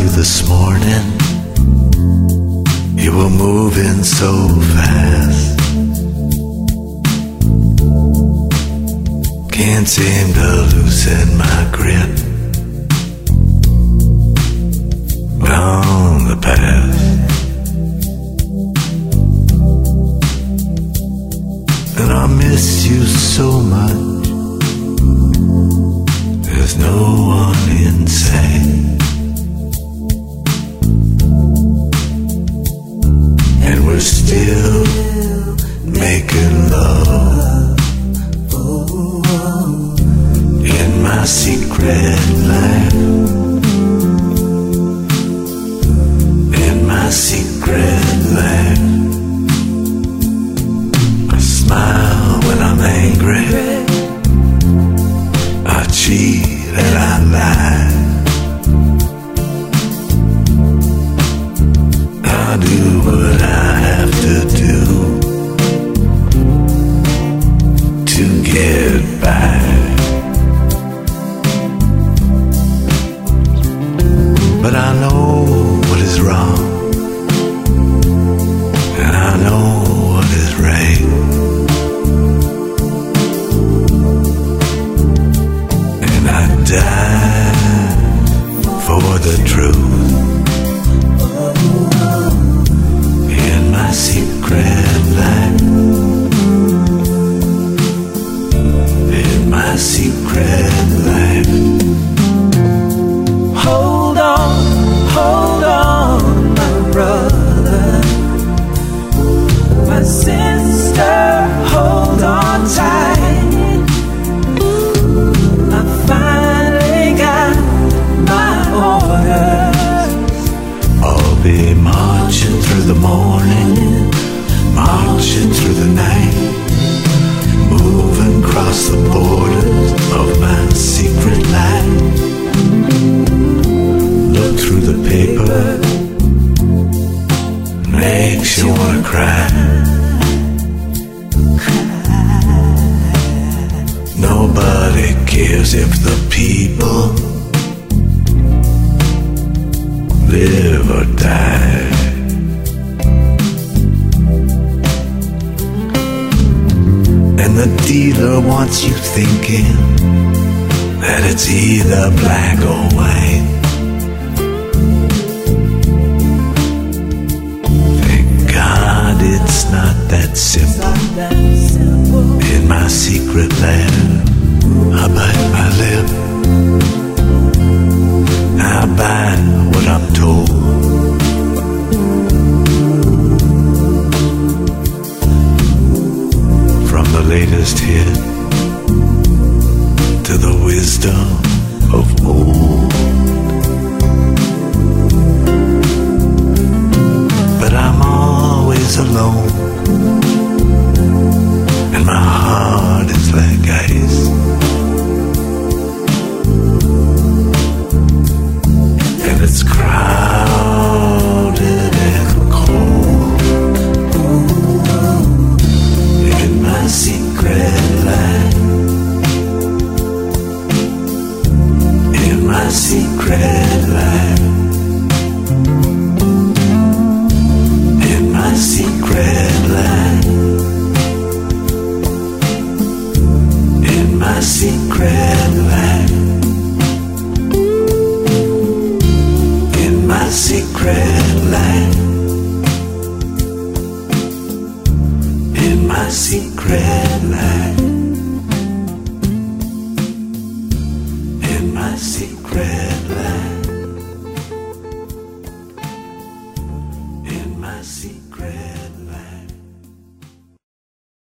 you this morning. You were moving so fast. Can't seem to loosen my grip on the past. And I miss you so much. There's no one in sight. And we're still making love in my secret life. In my secret life. I smile when I'm angry. I cheat and I lie. I do what I have to do to get by. But I know what is wrong, and I know what is right. And I die for the truth in my secret life. In my secret life. Hold on, my brother, my sister, hold on tight. I finally got my orders. I'll be marching through the morning, marching through the night, moving across the borders of my secret life. Look through the paper, makes you wanna cry. Nobody cares if the people live or die. And the dealer wants you thinking that it's either black or white. Thank God it's not that simple. In my secret land, I bite my lip. I buy what I'm told. From the latest hit to the wisdom of old. But I'm always alone, and my heart is like ice. And it's crowded and cold in my secret life. In my secret life. In my secret life. In my secret life. In my secret life. In my secret life.